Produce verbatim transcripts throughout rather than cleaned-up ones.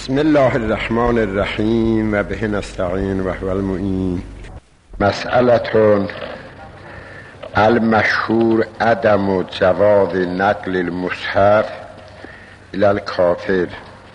بسم الله الرحمن الرحیم و به نستعین و هو المعین. مسئلة المشهور عدم جواز نقل المصحف الى الکافر.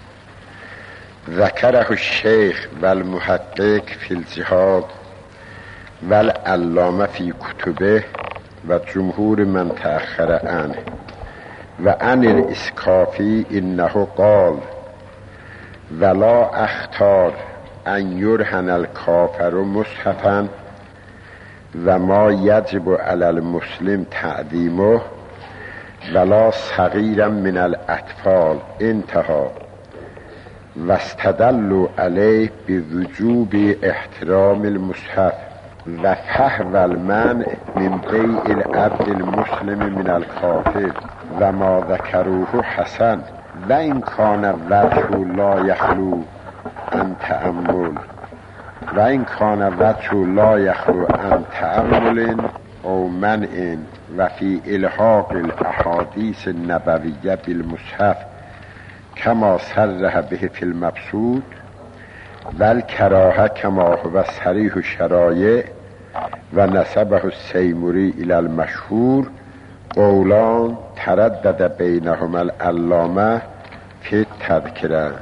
ذکره الشیخ و المحقق فی الجهاد و العلامه فی کتبه و جمهور من تأخر عنه و عن الاسکافی انه قال ولا اختار ان یرهن الکافر مصحفا و ما یجب علی المسلم تعظیمه ولا صغیرا من الاطفال انتهى و استدلوا علیه بوجوب احترام المصحف و فهو المنع من بیع العبد المسلم من الکافر و ما ذکروه حسن و این کان وجه لا یخلو عن تأمل و این کان وجه لا یخلو عن تأمل او منع و فی الحاق الاحادیث النبویه بالمصحف کما صرح به فی المبسوط و الکراهه کما هو صریح الشرایع و نسبه السیموری الی المشهور قولان تردد بینهما العلامه فی تذکره.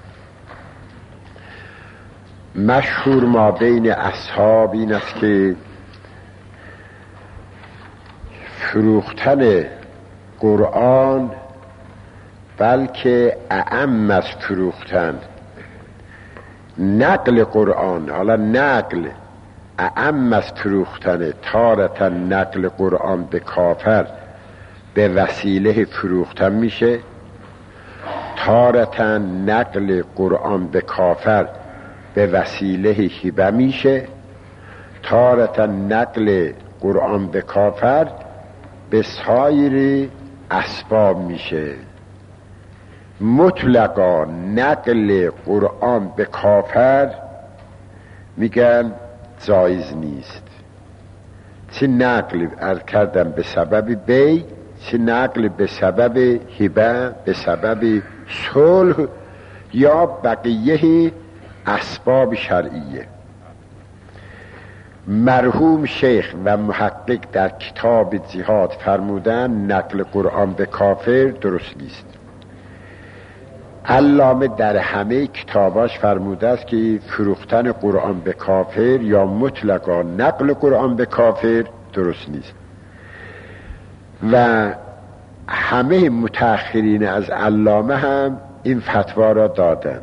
مشهور ما بین اصحاب این است که فروختن قرآن بلکه اعم از فروختن نقل قرآن، حالا نقل اعم از فروختن، تارتا نقل قرآن به کافر به وسیله فروختن میشه، تارتا نقل قرآن به کافر به وسیله هبه میشه، تارتا نقل قرآن به کافر به سایر اسباب میشه. مطلقا نقل قرآن به کافر میگن جایز نیست. چه نقل عرض کردم به سبب بی، چه نقل به سبب هبه، به سبب صلح یا بقیه اسباب شرعیه. مرحوم شیخ و محقق در کتاب جهاد فرمودن نقل قرآن به کافر درست نیست. علامه در همه کتاباش فرموده است که فروختن قرآن به کافر یا مطلقا نقل قرآن به کافر درست نیست و همه متأخرین از علامه هم این فتوا را دادن.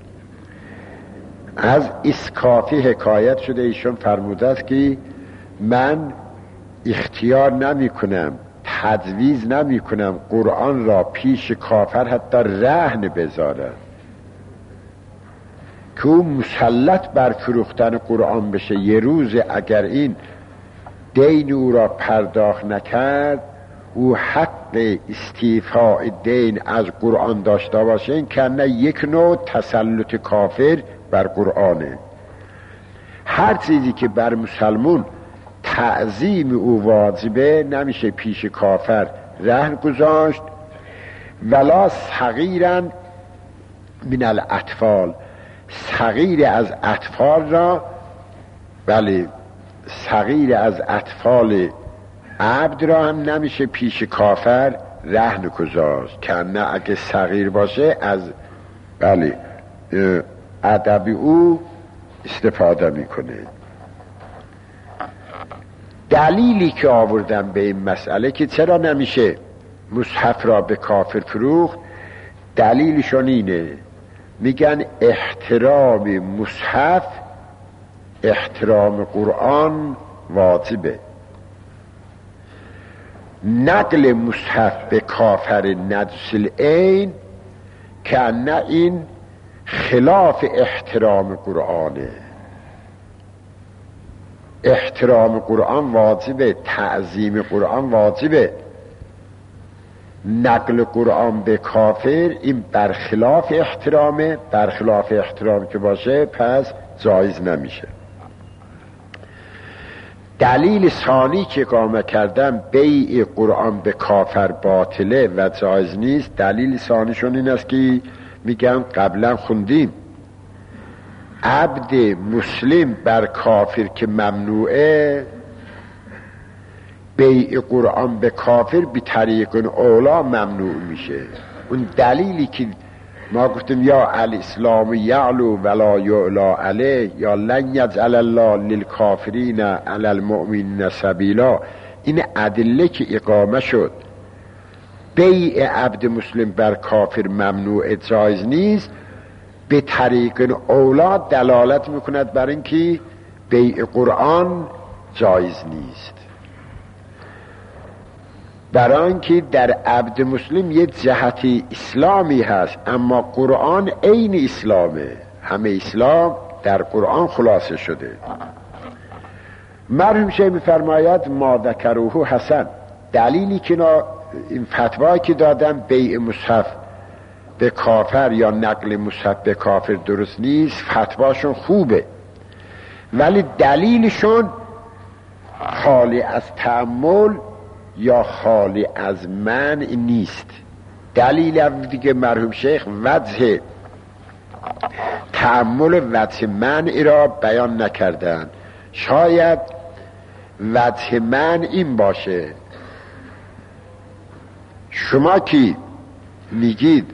از اسکافی حکایت شده، ایشون فرموده است که من اختیار نمی کنم، تجویز نمی کنم قرآن را پیش کافر حتی رهن بذارم که او مسلط بر فروختن قرآن بشه. یه روز اگر این دین او را پرداخت نکرد، او حق استیفاء دین از قرآن داشته باشه، این کنه یک نوع تسلط کافر بر قرآنه. هر چیزی که بر مسلمون تعظیم او واجبه نمیشه پیش کافر رهن گذاشت. ولا صغیرا من الاطفال، صغیر از اطفال را، بله صغیر از اطفال عبد را هم نمیشه پیش کافر رهن گذاشت، که نه اگه صغیر باشه از بله ادب او استفاده میکنه. دلیلی که آوردم به این مسئله که چرا نمیشه مصحف را به کافر فروخت، دلیلشون اینه، میگن احترام مصحف احترام قرآن واجبه. نقل مصحف به کافر نجس العین که نه این خلاف احترام قرآنه. احترام قرآن واجبه، تعظیم قرآن واجبه. نقل قرآن به کافر این برخلاف احترامه، برخلاف احترام که باشه پس جایز نمیشه. دلیل ثانی که اقامه کردم بیع قرآن به کافر باطله و جایز نیست، دلیل ثانیشون این است که میگن قبلا خوندیم عبد مسلم بر کافر که ممنوعه، بیع قرآن به کافر بی طریق اولا ممنوع میشه. اون دلیلی که ما گفتیم یا الاسلام یعلو ولا یعلا علیه یا لن یجعل الله للکافرین علی المؤمنین سبیلا، این ادله که اقامه شد بیع عبد مسلم بر کافر ممنوع جایز نیست، به طریق اولا دلالت میکند بر اینکه بیع قرآن جایز نیست. برای اینکه در عبد مسلم یه جهتی اسلامی هست، اما قرآن عین اسلامه، همه اسلام در قرآن خلاصه شده. مرحوم شیخ میفرماید ما ذکروه حسن، دلیلی که این فتوایی که دادن بیع مصحف به کافر یا نقل مصحف به کافر درست نیست، فتواشون خوبه، ولی دلیلشون خالی از تأمل یا خالی از منع نیست. دلیل دیگه مرحوم شیخ وجه تأمل و وجه منع را بیان نکردن. شاید وجه منع این باشه، شما که میگید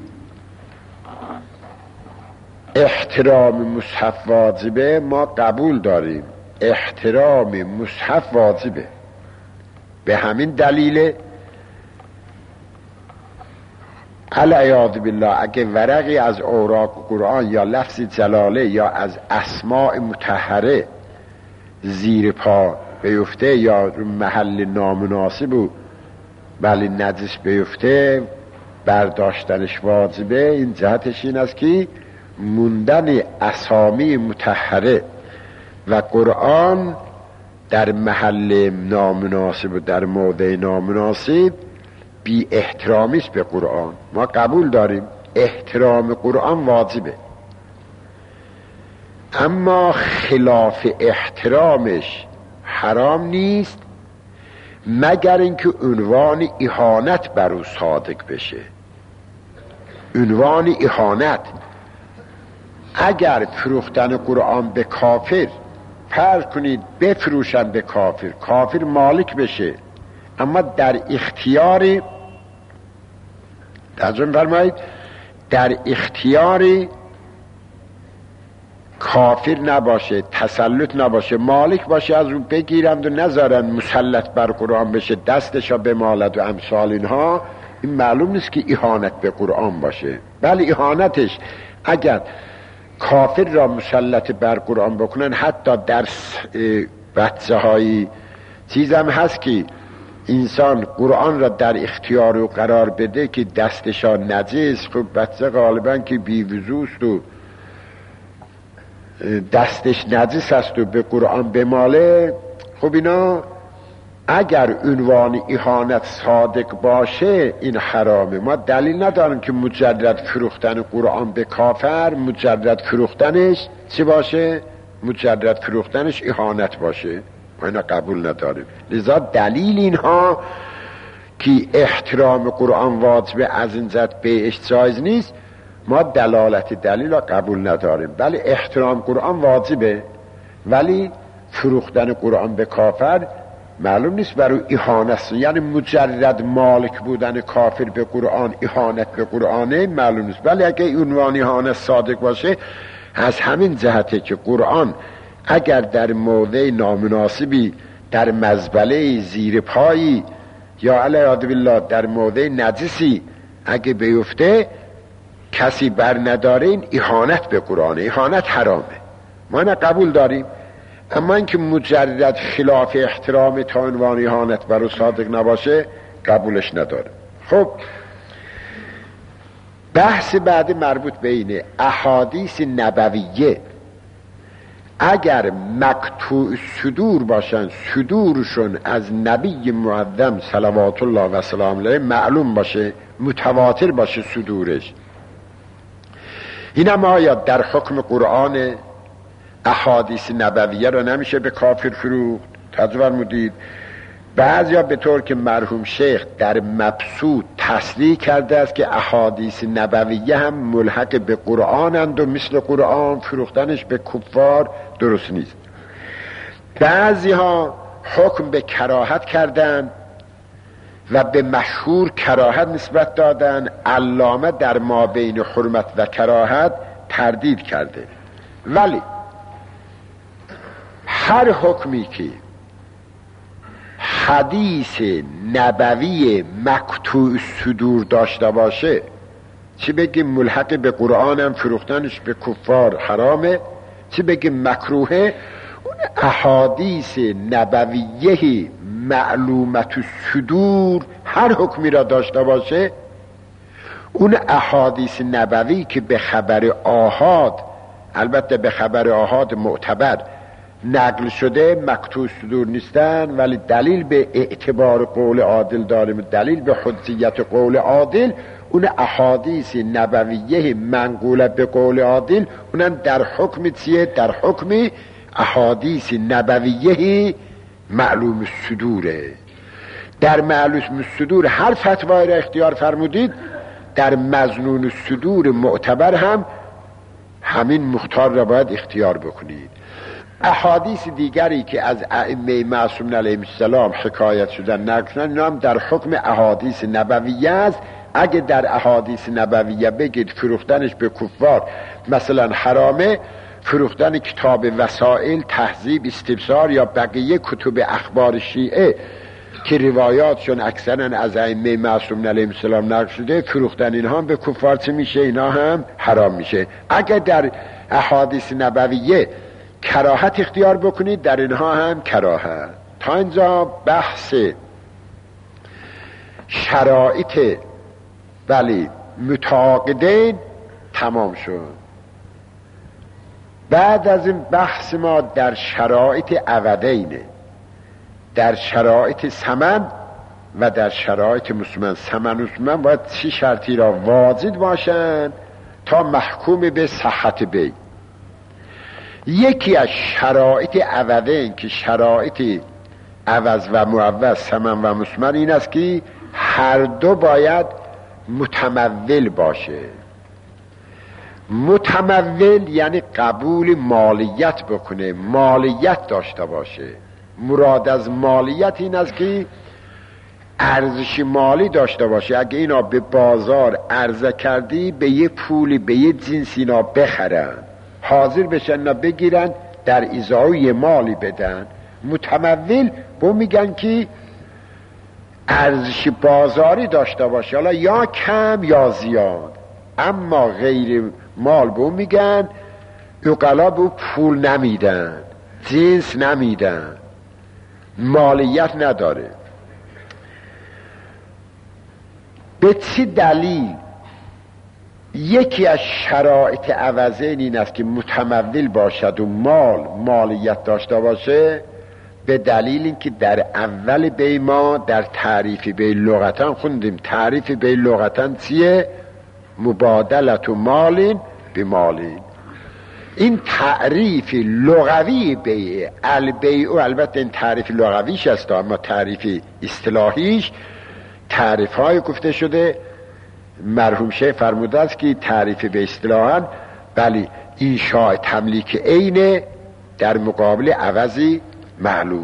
احترام مصحف واجبه، ما قبول داریم احترام مصحف واجبه، به همین دلیل العیاذ بالله اگه ورقی از اوراق قرآن یا لفظ جلاله یا از اسماء مطهره زیر پا بیفته یا محل نامناسب و ولی نجس بیفته، برداشتنش واجبه. این جهتش این است که موندن اسامی مطهره و قرآن در محل نامناسب و در موضع نامناسب بی احترامی است به قرآن. ما قبول داریم احترام قرآن واجبه، اما خلاف احترامش حرام نیست مگر اینکه عنوان اهانت بر او صادق بشه. عنوان اهانت، اگر فروختن قرآن به کافر، فرض کنید بفروشن به کافر، کافر مالک بشه، اما در اختیار ترجمه فرمایید در اختیار کافر نباشه، تسلط نباشه، مالک باشه، از اون بگیرند و نذارن مسلط بر قرآن بشه، دستشا بمالد و امثال اینها، این معلوم نیست که اهانت به قرآن باشه. بله اهانتش اگر کافر را مسلط بر قرآن بکنن، حتی در بچه های چیزم هست که انسان قرآن را در اختیار و قرار بده که دستشا نجس، خب بچه غالبا که بیوزوست و دستش نجس است و به قرآن بماله، خب اینا اگر عنوان اهانت صادق باشه این حرامه. ما دلیل نداریم که مجرد فروختن قرآن به کافر مجرد فروختنش چی باشه؟ مجرد فروختنش اهانت باشه، ما اینا قبول نداریم. لذا دلیل اینها که احترام قرآن واجبه از این جهت بیعش جایز نیست، ما دلالت دلیل را قبول نداریم. ولی احترام قرآن واجبه، ولی فروختن قرآن به کافر معلوم نیست برای اهانت، یعنی مجرد مالک بودن کافر به قرآن اهانت به قرآنه معلوم نیست. ولی اگه عنوان اهانت صادق باشه، از همین جهته که قرآن اگر در موضع نامناسبی، در مزبله زیر پایی یا علیه بالله در موضع نجسی اگه بیفته، کسی بر نداره، این اهانت به قرآن، اهانت حرامه، ما نه قبول داریم. اما اینکه مجرد خلاف احترام تا عنوان اهانت برای صادق نباشه قبولش نداره. خب بحث بعد مربوط بین احادیث نبویه، اگر مقطوع صدور باشن، صدورشون از نبی معظم صلوات الله و سلام علیه معلوم باشه، متواتر باشه صدورش، این هم آیا در حکم قرآن احادیث نبویه رو نمیشه به کافر فروخت؟ تجربه فرمودید بعضیا به طور که مرحوم شیخ در مبسوط تصریح کرده است که احادیث نبویه هم ملحق به قرآنند و مثل قرآن فروختنش به کفار درست نیست. بعضی ها حکم به کراهت کردن و به مشهور کراهت نسبت دادن. علامه در ما بین حرمت و کراهت تردید کرده. ولی هر حکمی که حدیث نبوی مقطوع صدور داشته باشه، چی بگیم ملحق به قرآنم فروختنش به کفار حرامه، چی بگیم مکروهه، اون احادیث نبویه معلومت صدور هر حکمی را داشته باشه، اون احادیث نبوی که به خبر آحاد، البته به خبر آحاد معتبر نقل شده، مقطوع صدور نیستن، ولی دلیل به اعتبار قول عادل داریم، دلیل به حجیت قول عادل، اون احادیث نبویه منقوله به قول عادل اونن در حکم چیه؟ در حکم احادیث نبویه معلوم صدوره. در معلوم صدور هر فتوای را اختیار فرمودید، در مظنون صدور معتبر هم همین مختار را باید اختیار بکنید. احادیث دیگری که از ائمه معصومین علیهم السلام حکایت شدن نقل شدن، اینا هم در حکم احادیث نبویه است. اگه در احادیث نبویه بگید فروختنش به کفار مثلا حرامه، فروختن کتاب وسائل، تهذیب، استبصار یا بقیه کتب اخبار شیعه که روایاتشون اکثرا از ائمه معصومین علیهم السلام نقل شده، فروختن اینها هم به کفار چه میشه؟ اینا هم حرام میشه. اگه در احادیث نبویه کراهت اختیار بکنید، در اینها هم کراهت. تا اینجا بحث شرایط ولی متعاقدین تمام شد. بعد از این بحث ما در شرایط عوضینه، در شرایط ثمن و در شرایط مسمن. ثمن و مسمن باید چه شرطی را واجد باشن تا محکوم به صحت بی. یکی از شرایط عوضین که شرایط عوض و معوض، ثمن و مسمن، این است که هر دو باید متمول باشه. متمول یعنی قبول مالیت بکنه، مالیت داشته باشه. مراد از مالیت این است که ارزش مالی داشته باشه. اگه اینا به بازار عرضه کردی، به یه پولی، به یه جنس اینا بخرن، حاضر بشن اینا بگیرن، در ازای مالی بدن. متمول با میگن که ارزش بازاری داشته باشه، حالا یا کم یا زیاد. اما غیر مال به اون میگن اقلا به پول نمیدن، جنس نمیدن، مالیت نداره. به چه دلیل؟ یکی از شرایط عوضین این است که متمول باشد و مال مالیت داشته باشه، به دلیل اینکه در اول بی ما در تعریف بی لغتن خوندیم. تعریف بی لغتن چیه؟ مبادلت و مالین به مالین. این تعریف لغوی بیعه. البیع، البته این تعریف لغویش است، اما تعریف اصطلاحیش تعریف های گفته شده. مرحوم شیخ فرموده است که تعریف به اصطلاحاً بلی انشاء تملیک عین در مقابل عوضی معلوم.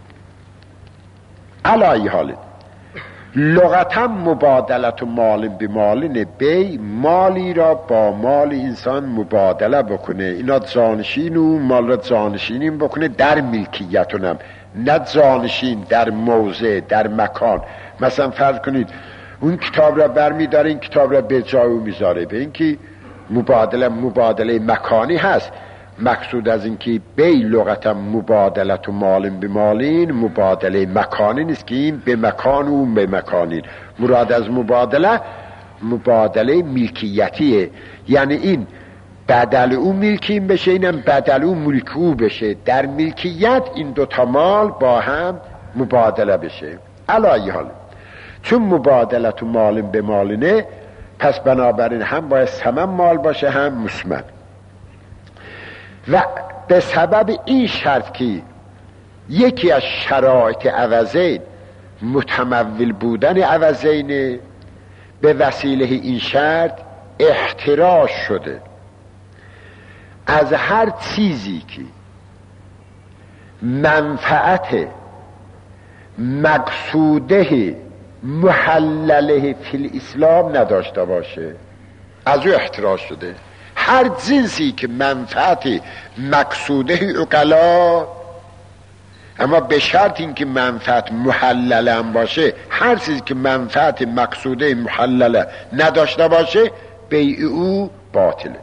علی حال لغتا مبادلت و مال به مالین، بی مالی را با مال انسان مبادله بکنه، اینا جانشین و مال را جانشینیم بکنه در ملکیتونم، نه جانشین در موضع در مکان. مثلا فرض کنید اون کتاب را برمی داره، این کتاب را به جای او میذاره. به این که مبادله مبادله مکانی هست. مقصود از این که بی لغتا مبادلت و مالین به مالین، مبادله مکانی نیست که این به مکان و اون به مکانین. مراد از مبادله مبادله ملکیتیه، یعنی این بدل او ملکیم بشه، اینم بدل او ملک او بشه، در ملکیت این دوتا مال با هم مبادله بشه. علی حال چون مبادلت و مالین به مالینه، پس بنابراین هم باید ثمن مال باشه هم مسمن. و به سبب این شرط که یکی از شرایط عوضین متمول بودن عوضینه، به وسیله این شرط احتراز شده از هر چیزی که منفعت مقصوده محلله فی الاسلام نداشته باشه، از او احتراز شده. هر جنسی که منفعت مقصوده عقلا، اما به شرط این که منفعت محلله هم باشه، هر چیزی که منفعت مقصوده محلله نداشته باشه بیع او باطله.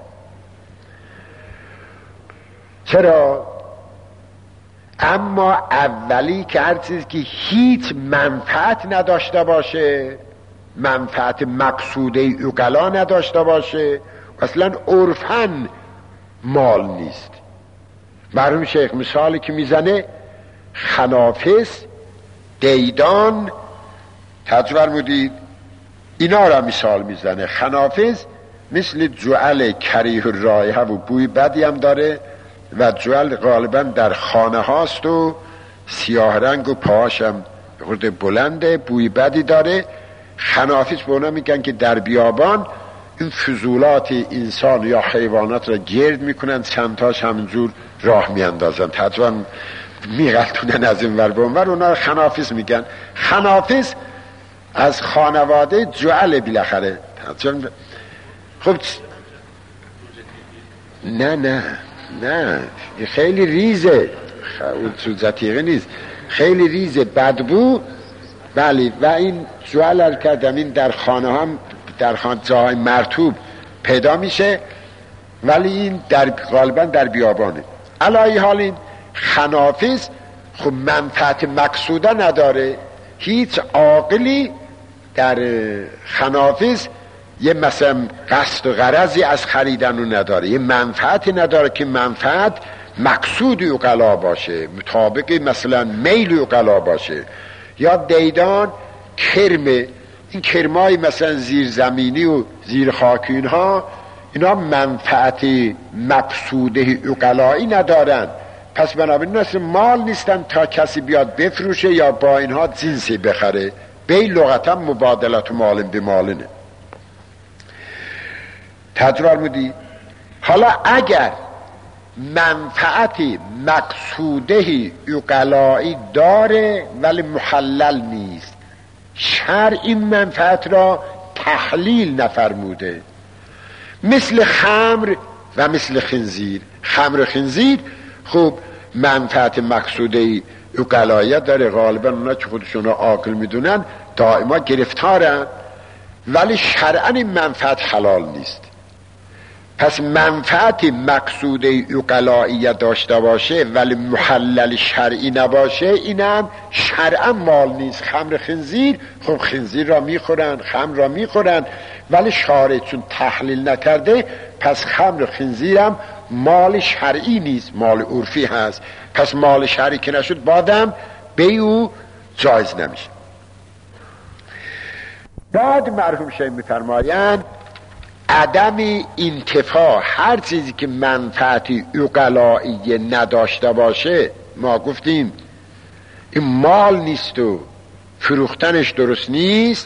چرا؟ اما اولی که هر چیزی که هیچ منفعت نداشته باشه، منفعت مقصوده عقلا نداشته باشه، اصلا عرفاً مال نیست. مرحوم شیخ مثالی که میزنه خنافس، دیدان، توجه فرمودید، اینا را مثال میزنه. خنافس مثل جعل کریه الرایحه و بوی بدی هم داره و جعل غالبا در خانه هاست و سیاه رنگ و پاهاش هم خورده بلنده، بوی بدی داره. خنافس به اونا میگن که در بیابان این فضولات انسان یا حیوانات را گرد میکنن، چندتاش همینجور راه میاندازن، تقریبا میغلطونن از این ور به اون ور، اونا خنافس میگن. خنافس از خانواده جعل بالاخره. خب نه نه نه خیلی ریزه، زتیقه نیست، خیلی ریزه، بدبو. بله، و این جعل کردم این در خانه هم در خانه جاهای مرطوب پیدا میشه، ولی این در غالبا در بیابانه. علای حال این خنافس خب منفعت مقصوده نداره. هیچ عاقلی در خنافس یه مثلا قصد و غرضی از خریدن رو نداره، یه منفعتی نداره که منفعت مقصود عقلا باشه، مطابق مثلا میل عقلا باشه. یا دیدان کرمه، این کرمای مثلا زیر زمینی و زیر خاکی اینها، اینا منفعت مقصوده عقلایی ندارن، پس بنابراین اصلا مال نیستن تا کسی بیاد بفروشه یا با اینها جنسی بخره. بی لغتا مبادلت مال به مالنه. تجربه مودی. حالا اگر منفعت مقصوده عقلایی داره ولی محلل نیست، شرع این منفعت را تحلیل نفرموده، مثل خمر و مثل خنزیر. خمر خنزیر خب منفعت مقصوده عقلایی داره، غالبا اونا که خودشون را عاقل میدونن دائما گرفتارن، ولی شرعاً این منفعت حلال نیست. پس منفعت مقصوده عقلایی داشته باشه ولی محلل شرعی نباشه، اینم شرعا مال نیست. خمر خنزیر، خب خنزیر را میخورن، خمر را میخورن، ولی شارع چون تحلیل نکرده، پس خمر خنزیرم مال شرعی نیست، مال عرفی هست. پس مال شرعی که نشد بادم بیع او جایز نمیشه. بعد مرحوم شیخ میفرمایند عدم انتفاع هر چیزی که منفعتی عقلایی نداشته باشه، ما گفتیم این مال نیست و فروختنش درست نیست.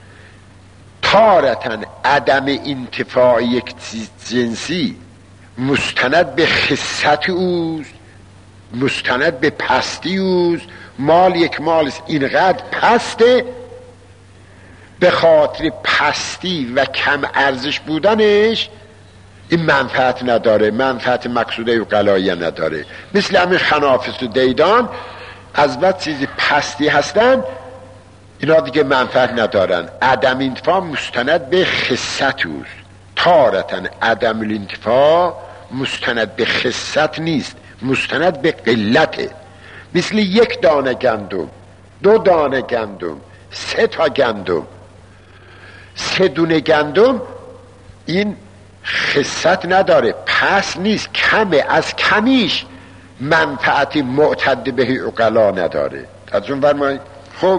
تارتن عدم انتفاع یک جنسی مستند به خست اوست، مستند به پستی اوست. مال یک مال است اینقدر پسته، به خاطر پستی و کم ارزش بودنش این منفعت نداره، منفعت مقصوده عقلایی نداره. مثل همین خنافس و دیدان از بعد چیزی پستی هستن، اینا دیگه منفعت ندارن. عدم انتفاع مستند به خست اوست. تارتن عدم الانتفاع مستند به خست نیست، مستند به قلته. مثل یک دانه گندم، دو دانه گندم، سه تا گندم. سه دونه گندم این خست نداره، پس نیست، کمه، از کمیش منفعتی معتد به عقلا نداره. تجربه فرمایید. خب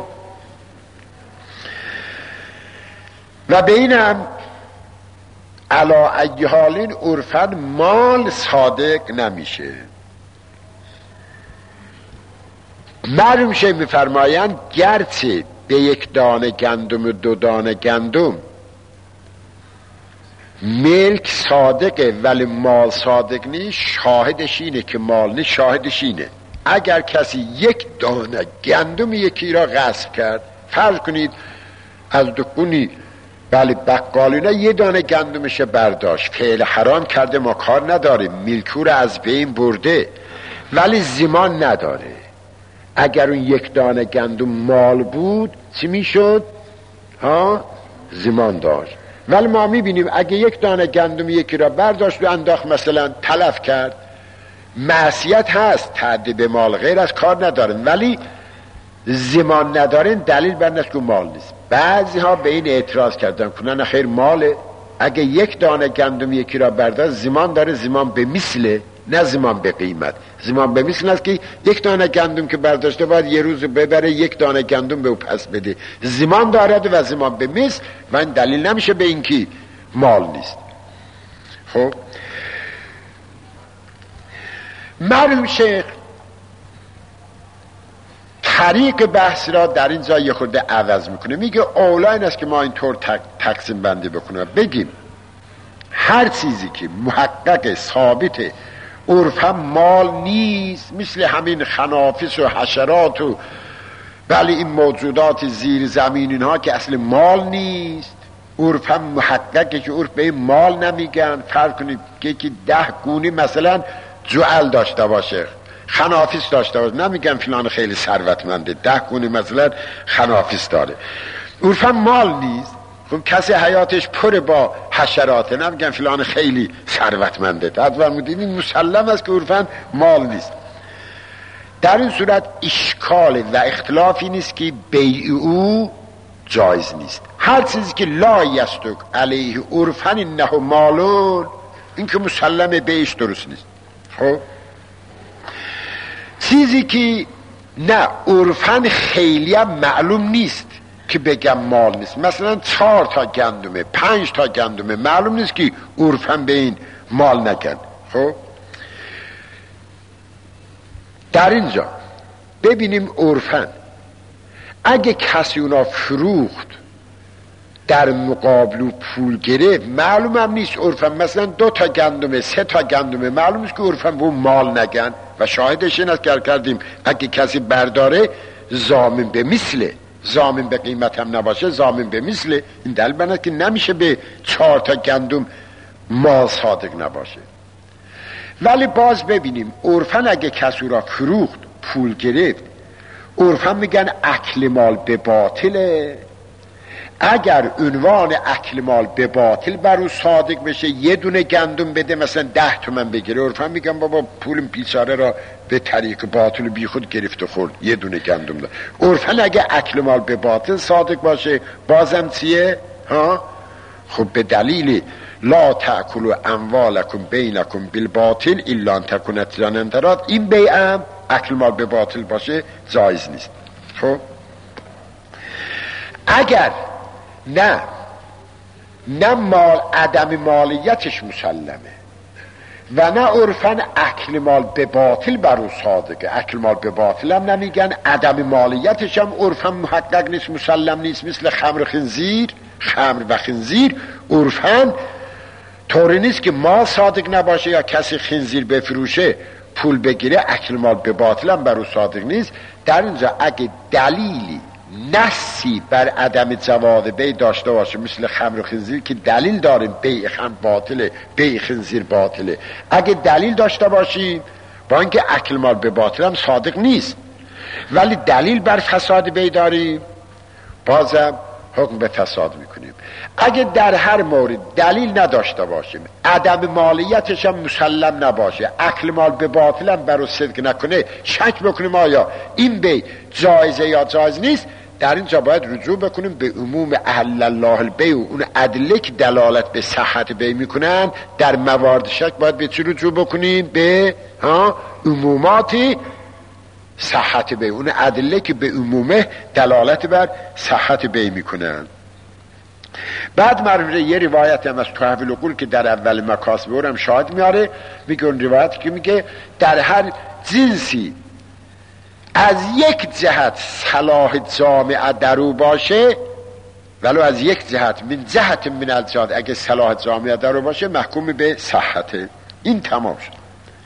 و به اینم علا ای حالین عرفاً مال صادق نمیشه. معلوم شه میفرمایند گرچه به یک دانه گندم و دو دانه گندم ملک صادقه ولی مال صادق نیست، شاهدش اینه که مال نیست، شاهدش اینه اگر کسی یک دانه گندم یکی را غصب کرد، فرض کنید از دکونی ولی بقالینا یه دانه گندمش برداشت، فعل حرام کرده، ما کار نداره، ملکو را از بین برده ولی زمان نداره. اگر اون یک دانه گندم مال بود چی میشد؟ ها؟ زمان داشت. ولی ما میبینیم اگه یک دانه گندم یکی را برداشت و انداخت مثلا تلف کرد، معصیت هست، تعدی به مال غیر از کار ندارن ولی زمان ندارن، دلیل بر نست که مال نیست. بعضی ها به این اعتراض کردن کنن خیر ماله، اگه یک دانه گندم یکی را برداشت زمان داره، زمان به مثله نه زمان به قیمت. زمان به مثل است که یک دانه گندم که برداشته باید یه روز ببره یک دانه گندم به او پس بده، زمان دارد و زمان به مثل و این دلیل نمیشه به این که مال نیست. خب مرحوم شیخ طریق بحث را در این جای خود عوض میکنه، میگه اولا این است که ما اینطور تقسیم بندی بکنیم، بگیم هر چیزی که محقق ثابت عرفا مال نیست، مثل همین خنافس و حشرات و بله این موجودات زیر زمین اینها که اصل مال نیست، عرفا محققه که عرف به این مال نمیگن. فرض کنید که یکی ده گونه مثلا جعل داشته باشه، خنافس داشته باشه، نمیگن فلان خیلی ثروتمنده، ده گونه مثلا خنافس داره، عرفا مال نیست. خب کسی حیاتش پر با حشراته، نمیگن فلان خیلی ثروتمنده، تدور مدید این مسلم است که عرفا مال نیست. در این صورت اشکال و اختلافی نیست که بیع او جایز نیست. هر چیزی که لا یستک علیه عرفا انه مالون، این که مسلم بیعش درست نیست. خب چیزی که نه عرفا خیلی هم معلوم نیست که بگم مال نیست، مثلا چهار تا گندمه، پنج تا گندمه، معلوم نیست که عرفا به این مال نکن. خب در اینجا ببینیم عرفا اگه کسی اونا فروخت در مقابل و پول گرفت، معلوم هم نیست عرفا مثلا دو تا گندمه، سه تا گندمه، معلوم نیست که عرفا به مال نگن و شاهدش این است که کردیم اگه کسی برداره ضامن به مثله، ضامن به قیمت هم نباشه ضامن به مثله. این دلیل بنده که نمیشه به چهار تا گندم مال صادق نباشه. ولی باز ببینیم عرفا اگه کسی را فروخت پول گرفت، عرفا میگن اکل مال به باطله. اگر عنوان اکل مال به باطل بر او صادق بشه، یه دونه گندم بده مثلا ده تومن بگیره، عرفا میگن بابا پول بیچاره را به طریق باطل بی خود گرفت و خورد، یه دونه گندم ده. عرفا اگه اکل مال به باطل صادق باشه بازم چیه؟ ها؟ خب به دلیل لا تأکلوا اموالکم بینکم بالباطل الا ان تکون تجارة عن تراض، این بیعم اکل مال به باطل باشه جایز نیست. خب اگر نه نه مال عدم مالیتش مسلمه و نه عرفا اکل مال به باطل بر او صادقه، اکل مال به باطل هم نمیگن، عدم مالیتش هم عرفا محقق نیست، مسلم نیست، مثل خمر خنزیر، خمر و خنزیر عرفا طوری نیست که مال صادق نباشه یا کسی خنزیر بفروشه پول بگیره، اکل مال به باطل هم بر او صادق نیست. در اینجا اگه دلیلی نصی بر عدم جواز بیع داشته باشه، مثل خمر و خنزیر که دلیل داریم بیع خمر باطله، بیع خنزیر باطله، اگه دلیل داشته باشیم با اینکه اکل مال به باطل هم صادق نیست ولی دلیل بر فساد بیع داریم، بازم حکم به فساد میکنیم. اگه در هر مورد دلیل نداشته باشیم، عدم مالیتش هم مسلم نباشه، اکل مال به باطل هم برو صدق نکنه، شک بکنیم آیا این بیع جایزه یا جایز نیست، در اینجا باید رجوع بکنیم به عموم احل الله البیع و اون ادله که دلالت به صحت بیع میکنن. در موارد شک باید به چی رجوع بکنیم؟ به ها عموماتی صحت بیع، اون ادله که به عمومه دلالت بر صحت بیع میکنن. بعد مرحوم یه روایت هم از تحویل العقول که در اول مکاسب هم شاهد میاره، میگه اون روایت که میگه در هر جنسی از یک جهت صلاح جامعه در او باشه ولو از یک جهت من جهت من الجهات اگه صلاح جامعه داره باشه محکوم به صحته. این تمام شد.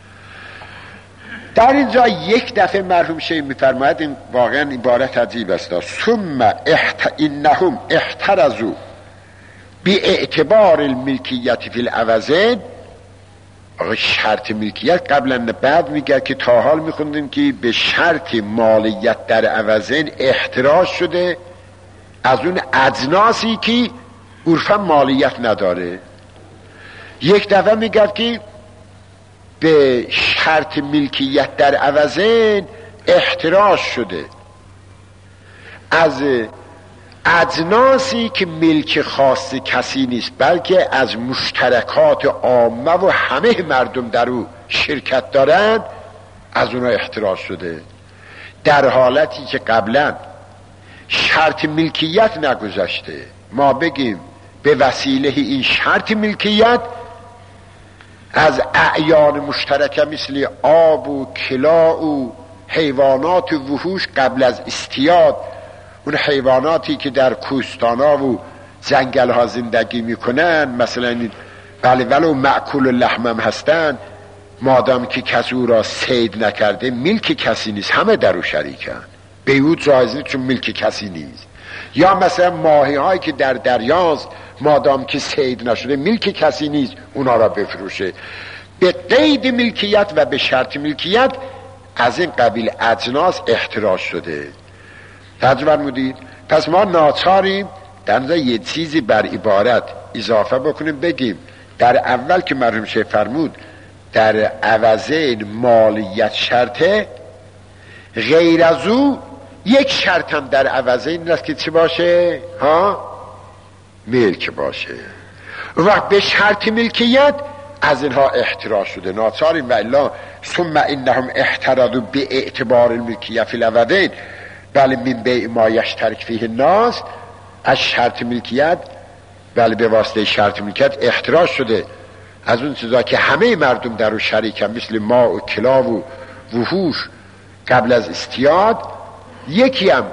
در اینجا یک دفعه مرحوم شیخ میفرماید، این واقعا عبارت عجیب است، ثم احت... انهم احترزوا باعتبار الملکیت فی العوضین. آقا شرط ملکیت قبلا بعد میگه که تا حال میخوندیم که به شرط مالیت در عوضین احتراز شده از اون اجناسی که عرفا مالیت نداره. یک دفعه میگه که به شرط ملکیت در عوضین احتراز شده از اجناسی که ملک خاص کسی نیست بلکه از مشترکات عامه و همه مردم در او شرکت دارند، از اونها احتراز شده، در حالتی که قبلا شرط ملکیت نگذاشته. ما بگیم به وسیله این شرط ملکیت از اعیان مشترکه مثل آب و کلا و حیوانات و وحوش قبل از استیاد، اون حیواناتی که در کوهستانا و جنگل ها زندگی میکنن مثلا بله ولو مأکول لحم هم هستن، مادام که کسی او را صید نکرده ملک کسی نیست، همه در او شریکن، بیعود جایز نیست چون ملک کسی نیست. یا مثلا ماهی هایی که در دریاست مادام که صید نشده ملک کسی نیست، اونا را بفروشه. به قید ملکیت و به شرط ملکیت از این قبیل اجناس احتراز شده. توجه فرمودید؟ پس ما ناچاریم در اینجا یه چیزی بر عبارت اضافه بکنیم، بگیم در اول که مرحوم شیخ فرمود در عوضین مالیت شرطه، غیر از او یک شرط هم در عوضین است که چی باشه؟ ها؟ ملک باشه. وقت به شرط ملکیت از اینها احتراز شده، ناچاریم. و الا ثم انهم احترزوا به اعتبار الملکیت فی العوضین بله من بیع ما یشترک فیه الناس، از شرط ملکیت بله به واسطه شرط ملکیت احتراز شده از اون چیزا که همه مردم در او شریکن مثل ما و کلا و وحوش قبل از استیاد. یکی هم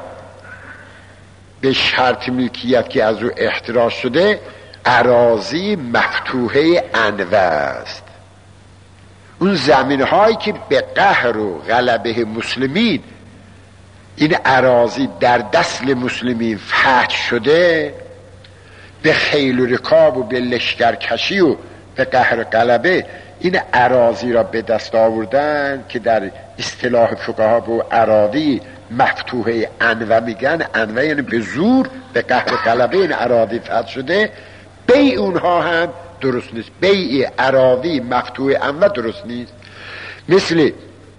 به شرط ملکیت که از او احتراز شده اراضی مفتوحه انوه است، اون زمین هایی که به قهر و غلبه مسلمین این اراضی در دست مسلمین فتح شده، به خیل و رکاب و به لشکرکشی و به قهر و غلبه این اراضی را به دست آوردن که در اصطلاح فقها به اراضی مفتوحه انوه میگن. انوه یعنی به زور به قهر و غلبه این اراضی فتح شده. بیع اونها هم درست نیست، بیع اراضی مفتوحه انوه درست نیست. مثل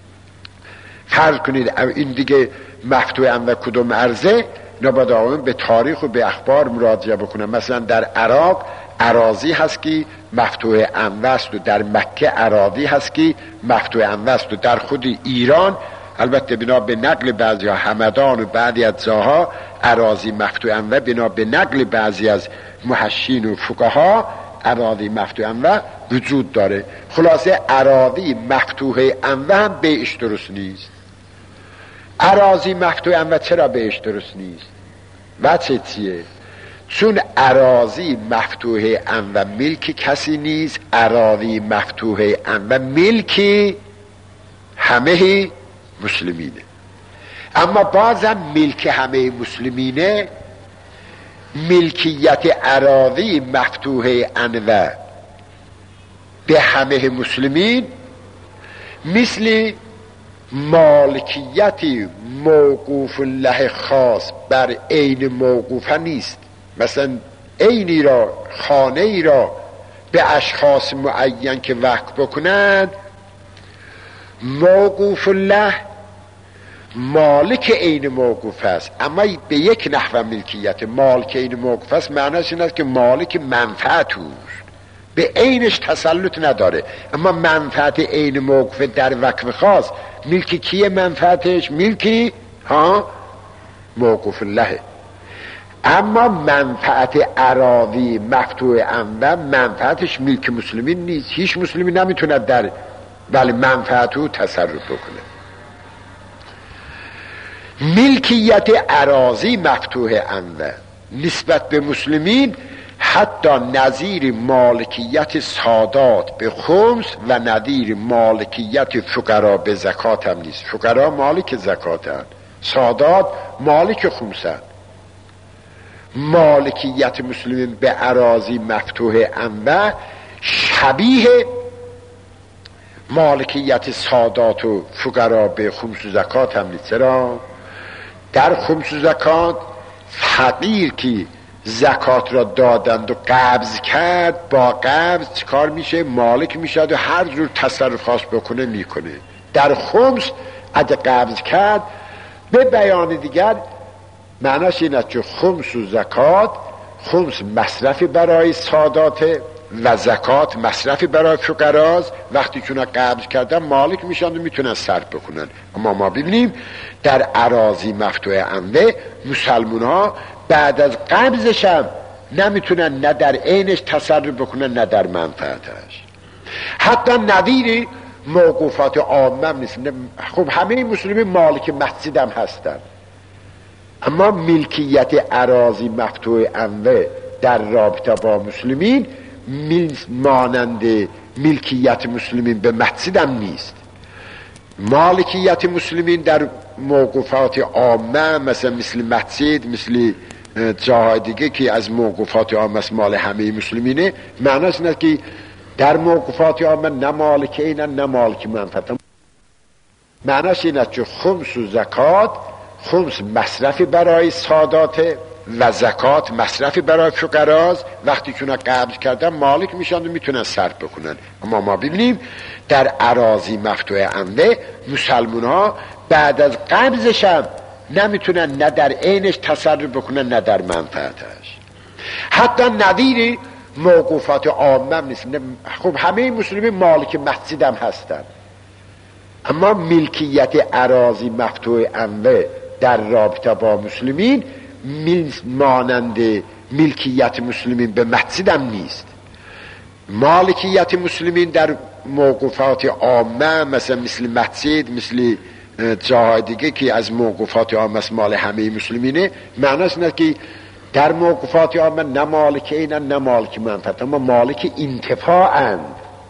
فرض کنید این دیگه مفتوح انوه کدوم عرضه، نباید آقایون به تاریخ و به اخبار مراجعه بکنن. مثلا در عراق اراضی هست که مفتوح انوه است و در مکه اراضی هست که مفتوح انوه است و در خود ایران البته بنا به نقل بعضی ها همدان و بعضی از جاها اراضی مفتوح انوه بنا به نقل بعضی از محشین و فقها اراضی مفتوح انوه وجود داره. خلاصه اراضی مفتوح انوه هم بیعش درست نیست. اراضی مفتوح انوه چرا بیعش درست نیست؟ وچه چیه؟ چون اراضی مفتوح انوه ملک کسی نیست، اراضی مفتوح انوه ملک همه مسلمینه. اما بازم ملک همه مسلمینه، ملکیت اراضی مفتوح انوه به همه مسلمین مثل مالکیت موقوف له خاص بر عین موقوفه نیست. مثلا عینی را خانه ای را به اشخاص معین که وقف بکنند، موقوف له مالک عین موقوف است، اما به یک نحو ملکیت. مالک عین موقوف است معنیش این است که مالک منفعت اوست، به عینش تسلط نداره، اما منفعت عین موقوف در وقف خاص ملکی کیه؟ منفعتش ملکی ها موقوف له. اما منفعت اراضی مفتوح انوه منفعتش ملک مسلمین نیست، هیچ مسلمی نمیتونه در بله منفعتو تصرف بکنه. ملکیت اراضی مفتوح انوه نسبت به مسلمین حتی نظیر مالکیت سادات به خمس و نظیر مالکیت فقرا به زکات هم نیست. فقرا مالک زکات هم، سادات مالک خمس هم. مالکیت مسلمین به اراضی مفتوح انواع شبیه مالکیت سادات و فقرا به خمس و زکات هم نیست. چرا؟ در خمس و زکات فقیر که زکات را دادند و قبض کرد، با قبض چکار میشه؟ مالک میشد و هر جور تصرف خاص بکنه میکنه. در خمس اگه قبض کرد، به بیان دیگر معناش اینه که خمس و زکات، خمس مصرفی برای سادات و زکات مصرفی برای فقراست. وقتی چون قبض کردن مالک میشن و میتونن صرف بکنن. اما ما ببینیم در اراضی مفتوح انواع مسلمان ها بعد از قبضش هم نمیتونن نه در عینش تصرف بکنن نه در منفعتش. حتی نظیر موقوفات عامه نیست. خب همه مسلمین مالک مسجد هم هستن، اما ملکیت اراضی مفتوح انواع در رابطه با مسلمین مانند ملکیت مسلمین به مسجد هم نیست. مالکیت مسلمین در موقوفات عامه مثل مثل مسجد، مثل جاهای دیگه که از موقوفات عامه مال همه مسلمینه، معناش اینه که در موقوفات عامه نه مالک اینن نه مالک منفعت. معناش اینه که خمس و زکات، خمس مصرفی برای سادات و زکات مصرفی برای فقراست. وقتی چون قبض کردن مالک میشن و میتونن صرف بکنن. اما ما ببینیم در اراضی مفتوح انواع مسلمان ها بعد از قبضش هم نمیتونن نه در عینش تصرف بکنن نه در منفعتش. حتی نظیر موقوفات عامه نیست. خب همه مسلمین مالک مسجد هم هستن، اما ملکیت اراضی مفتوح انواع در رابطه با مسلمین مانند ملکیت مسلمین به مسجد هم نیست. مالکیت مسلمین در موقوفات عامه مثل مثل مسجد، مثل جاهای دیگه که از موقوفات عامه مال همه مسلمینه، معناش اینه که در موقوفات عامه نه مالک اینن نه مالک منفعت، اما مالک انتفاعند.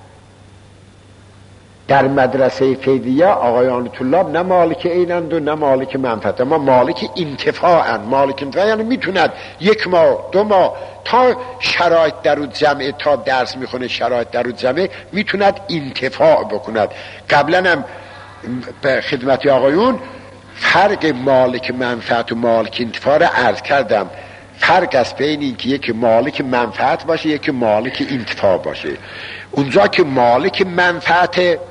در مدرسه فیضیه آقایان طلاب نه مالک اینند و نه مالک منفعت، اما مالک انتفاعند. مالک انتفاع یعنی میتوند یک ماه دو ماه تا شرایط در اون جمعه، تا درس میخونه شرایط در اون جمعه میتوند انتفاع بکند. قبلا هم به خدمت آقایون فرق مالک منفعت و مالک انتفاع را عرض کردم. فرق است بین این که یک مالک منفعت باشه یک مالک انتفاع باشه. اونجا که مالک منفعت،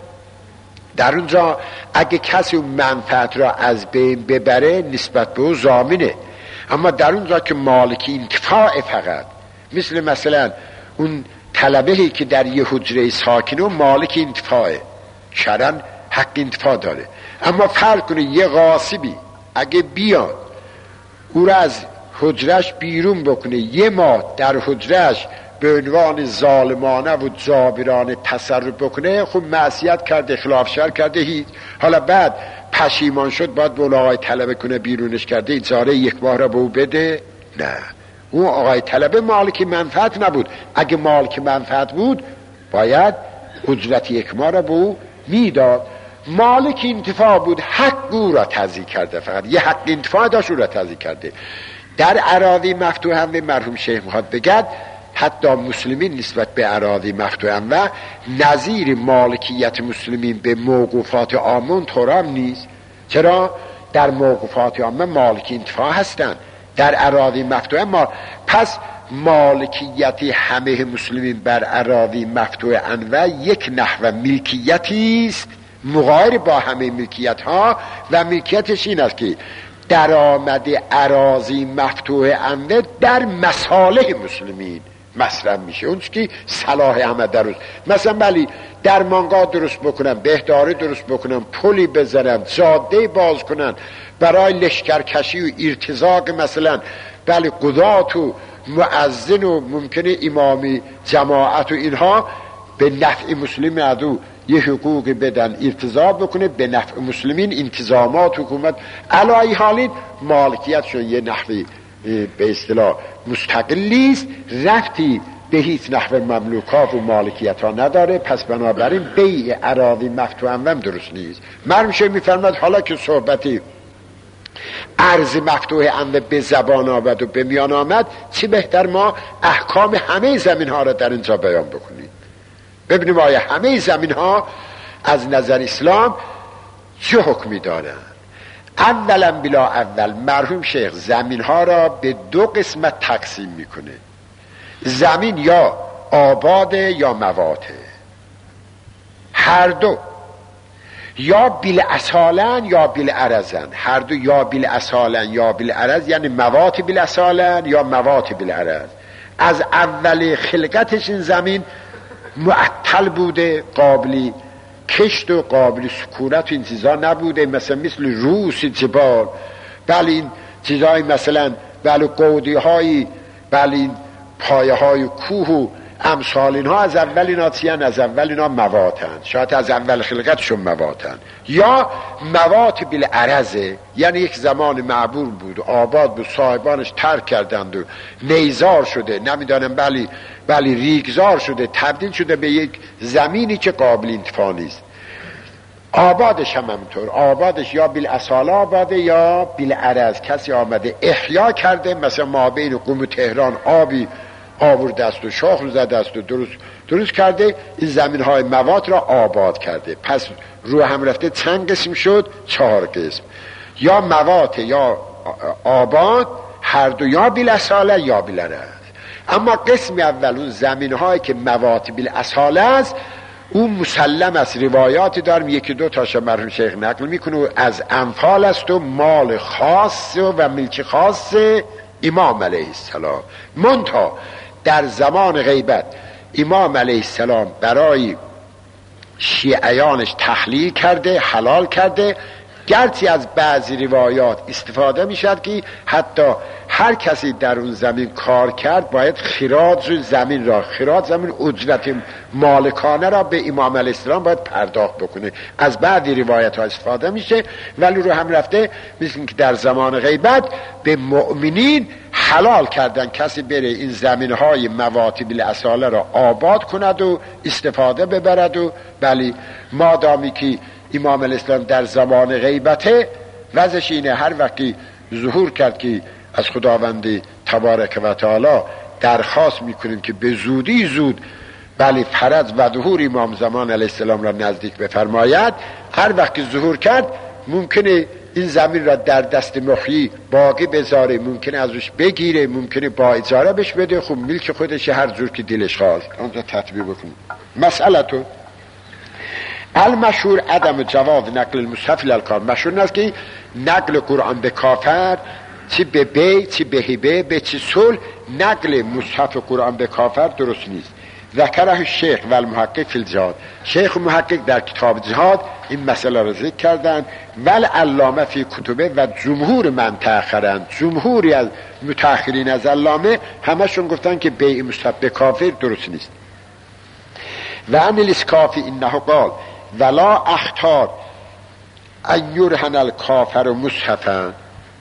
در اونجا اگه کسی اون منفعت را از بین ببره نسبت به او ضامنه. اما در اونجا که مالک انتفاع فقط، مثل مثلا اون طلبه‌ای که در یه حجره ساکنه مالک انتفاعه، شرعاً حق انتفاع داره. اما فرق کنه یه غاصبی اگه بیاد او را از حجرش بیرون بکنه، یه ماه در حجرش به عنوان ظالمانه و جابرانه تصرف بکنه، خب معصیت کرده، خلاف شرع کرده. هیچ حالا بعد پشیمان شد باید به آقای طلبه کنه بیرونش کرده، اجاره یک ماه را به او بده؟ نه، اون آقای طلبه مالک منفعت نبود. اگه مالک منفعت بود باید اجرت یک ماه را به او میداد. مالک انتفاع بود، حق او را تضییع کرده، فقط یه حق انتفاع داشت او را تضییع کرده. در اراضی مفتوح هم مرحوم شیخ میخواد بگد حتی مسلمین نسبت به اراضی مفتوح هم و نظیر مالکیت مسلمین به موقوفات عامه طورم نیست. چرا؟ در موقوفات عامه مالک انتفاع هستند، در اراضی مفتوح ما. پس مالکیت همه مسلمین بر اراضی مفتوح انواع یک نحو ملکیتی است مغایر با همه ملکیت ها، و ملکیتش این است که درآمد اراضی مفتوح انواع در مصالح مسلمین مصرف میشه. اون که صلاح همه درست، مثلا ولی درمانگاه درست بکنن، بهداری درست بکنن، پلی بزنن، جاده باز کنن برای لشکرکشی و ارتزاق، مثلا بله قضات و مؤذن و ممکنه امامی جماعت و اینها به نفع مسلم عدو یه حقوق بدن، ارتضا بکنه به نفع مسلمین، انتظامات حکومت علای حالین مالکیت شون یه نحوی به اصطلاح مستقلی است، رفتی به هیچ نحو مملوکات و مالکیت ها نداره. پس بنابراین بیع اراضی مفتوحا هم درست نیست. مرحوم شیخ میفرماد حالا که صحبتی ارض مفتوح انده به زبان آمد و به میان آمد، چی بهتر ما احکام همه زمین ها را در اینجا بیان بکنیم. ببینیم آیا همه زمین ها از نظر اسلام چه حکمی دارن. اولا بلا اول مرحوم شیخ زمین ها را به دو قسمت تقسیم میکنه. زمین یا آباده یا مواته، هر دو، یا بیل اصالن یا بیل عرضن، هر دو، یا بیل اصالن یا بیل عرض، یعنی موات بیل اصالن یا موات بیل عرض. از اول خلقتش این زمین معطل بوده، قابلی کشت و قابل سکونت و این چیزا نبوده، مثلا مثل روس جبال، بله این چیزای مثلا بله قودی هایی، بله این پایه های کوه و امثال اینها از اول اینا چیان؟ از اول اینا مواتن، شاید از اول خلقتشون مواتن. یا موات بیل عرضه، یعنی یک زمان معبور بود، آباد بود، صاحبانش ترک کردند و نیزار شده، نمیدانم بلی بلی ریگزار شده، تبدیل شده به یک زمینی که قابل انتفاع نیست. آبادش هم همونطور، آبادش یا بیل اصاله آباده یا بیل عرض. کسی آمده احیا کرده، مثلا ما بین قم و تهران آبی آورده است و شاخ زده است و درست درست کرده، این زمین های موات را آباد کرده. پس رو هم رفته چند قسم شد؟ چهار قسم. یا موات یا آباد، هر دو، یا بیل اصاله یا بیل عرض. اما قسم اول اون زمین هایی که موات بیل اصاله است، اون مسلم است، روایاتی دارم، یکی دو تاشا مرحوم شیخ نقل میکنه، از انفال است و مال خاص و ملک خاص امام علیه السلام. منتها در زمان غیبت امام علیه السلام برای شیعیانش تحلیل کرده، حلال کرده، گرچه از بعضی روایات استفاده میشد که حتی هر کسی در اون زمین کار کرد باید خراج زمین را، خراج زمین اجرت مالکانه را به امام علیه السلام باید پرداخت بکنه. از بعضی روایت ها استفاده میشه، ولی رو هم رفته مثل که در زمان غیبت به مؤمنین حلال کردن کسی بره این زمین های مواتی بیل اصاله را آباد کند و استفاده ببرد. و بلی مادامی که امام علیه السلام در زمان غیبته، وضعش اینه هر وقتی ظهور کرد که از خداوند تبارک و تعالی درخواست میکنیم که به زودی زود بلی فرج و ظهور امام زمان علیه السلام را نزدیک بفرماید، هر وقتی ظهور کرد ممکنه این زمین را در دست محیی باقی بذاره، ممکنه ازش بگیره، ممکنه با اجاره بش بده، خب ملک خودش هر جور که دلش خواست اونجا تطبیق بکنه. مسئله تو المشهور عدم جواز نقل المصحف للکافر. مشهور است که نقل قرآن به کافر، چی به بی چی به هبه به چی صلح، نقل مصحف قرآن به کافر درست نیست. ذکره شیخ و المحقق فی الجهاد. شیخ و محقق در کتاب جهاد این مسئله را ذکر کردند. ول علامه فی کتبه، و جمهور من تأخرند، جمهوری از متأخرین از علامه همشون گفتن که بیع مصحف به کافر درست نیست. و ان الاسکافی انه قال ولا اختار ان یرهن الکافر مصحفا،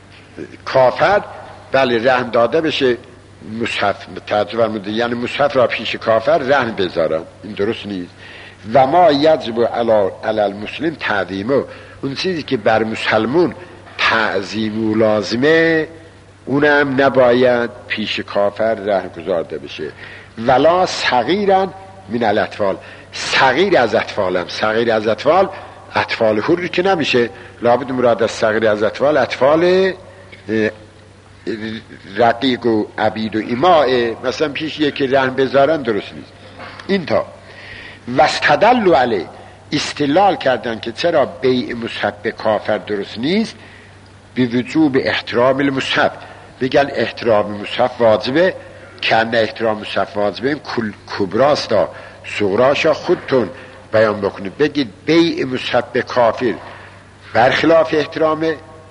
کافر بله رهن داده بشه مصحف، تعجب فرموده یعنی مصحف را پیش کافر رهن بذارن، این درست نیست. و ما یجب علی المسلم تعظیمه، اون چیزی که بر مسلمون تعظیم و لازمه اونم نباید پیش کافر رهن گذارده بشه. ولا صغیرا من الاطفال، صغیر از اطفالم، صغیر از اطفال اطفال حری که نمیشه، لابد مراد از صغیر از اطفال اطفال رقیق و عبید و ایماء، مثلا پیش یکی رهن بذارن درست نیست. این تا واستدلوا علیه، استدلال کردن که چرا بیع مصحف به کافر درست نیست، به وجوب احترام المصحف، بگن احترام مصحف واجبه، کن احترام مصحف واجبه کل کبراستا صغراشا خودتون بیان بکنید. بگید بیع مصحف به کافر برخلاف احترامه،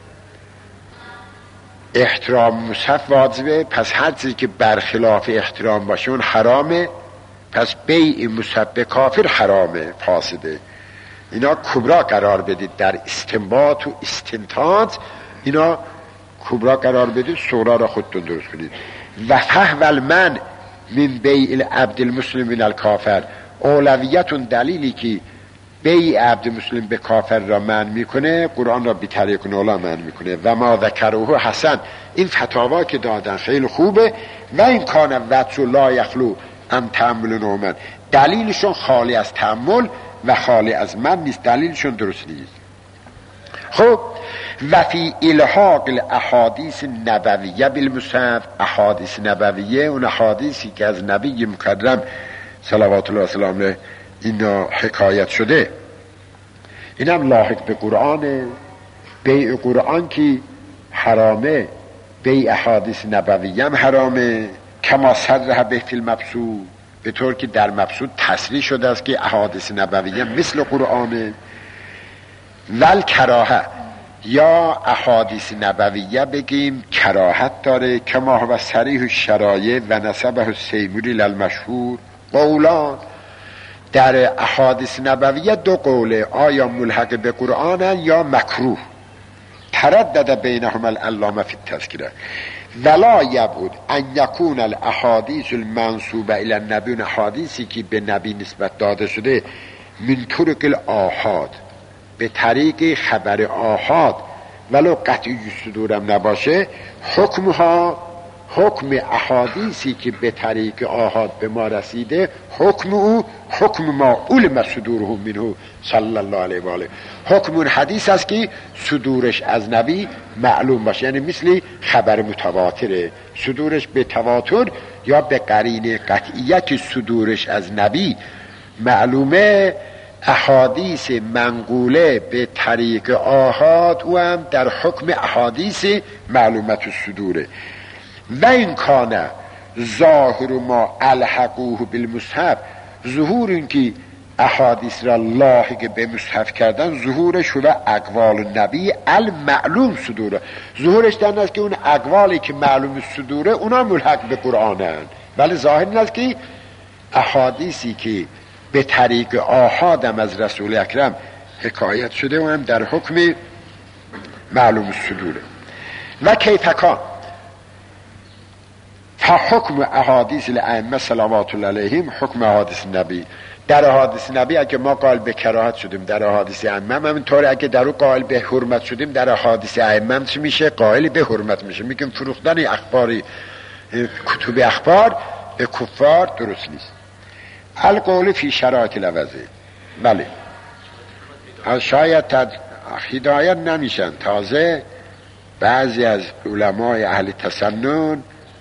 احترام مصحف واجبه، پس هر چیزی که برخلاف احترام باشه اون حرامه، پس بیع مصحف به کافر حرامه، فاسده. اینا کبرا قرار بدید در استنباط و استنتاج، اینا کبرا قرار بدید، صغرا را خودتون درست کنید. و فهو المن من بیع العبد المسلم من الکافر، اولویتون دلیلی که بیع عبد مسلم به کافر را منع میکنه، قرآن را بی طریق نولا منع میکنه. و ما ذکروه حسن، این فتاوا که دادن خیلی خوبه. و این کان وجه لا یخلو ان تأمل نومن، دلیلشون خالی از تأمل و خالی از من نیست، دلیلشون درست نیست. خب و فی الحاق الاحادیث نبویه بالمصحف، احادیث نبویه اون احادیثی که از نبی مکرم صلوات الله وسلامه علیه اینا حکایت شده، اینم لاحق به قرآنه. بیع قرآن که حرامه، بیع احادیث نبویه هم حرامه. کما صرح به فی المبسوط، به طور که در مبسوط تصریح شده است که احادیث نبویه مثل قرآنه. ول کراهه، یا احادیث نبویه بگیم کراهت داره، کما هو صریح الشرایع و نسبه السیموری للمشهور قولان. در احادیث نبویه دو قوله، آیا ملحق به قرآن یا مکروه. تردد بینهما العلامه فی التذکره. ولا یبعد ان یکون الاحادیث المنسوبه الی النبی، احادیثی که به نبی نسبت داده شده، من طرق الآحاد، به طریق خبر آحاد، ولو قطعی صدورم نباشه، حکمها، حکم احادیثی که به طریق آحاد به ما رسیده، حکم او حکم ما علم صدوره منه صلی الله علیه و آله، حکم اون حدیث است که صدورش از نبی معلوم باشه. یعنی مثل خبر متواتره، صدورش به تواتر یا به قرینه قطعیت صدورش از نبی معلومه. احادیث منقوله به طریق آحاد او هم در حکم احادیث معلومت الصدوره. و این کانه ظاهر ما الحقوه بالمصحف، ظهور این که احادیث را لاحق به مصحف کردن، ظهورش و اقوال نبی المعلوم صدوره، ظهورش در است که اون اقوالی که معلوم صدوره اونا ملحق به قرآنن، ولی ظاهر این است که احادیثی که به طریق آحادم از رسول اکرم حکایت شده و هم در حکم معلوم صدوره. و کیفکان فحکم احادیث الائمه صلوات الله علیهم حکم احادیث نبی. در احادیث نبی اگه ما قائل به کراهت شدیم، در احادیث ائمه هم همینطوره. اگه در او قائل به حرمت شدیم، در احادیث ائمه هم چی میشه؟ قائل به حرمت میشه. میگیم فروختن اخباری کتب اخبار به کفار درست نیست. القول فی شرایط الوضع، بله شاید هدایت نمیشن. تازه بعضی از علمای اهل تسنن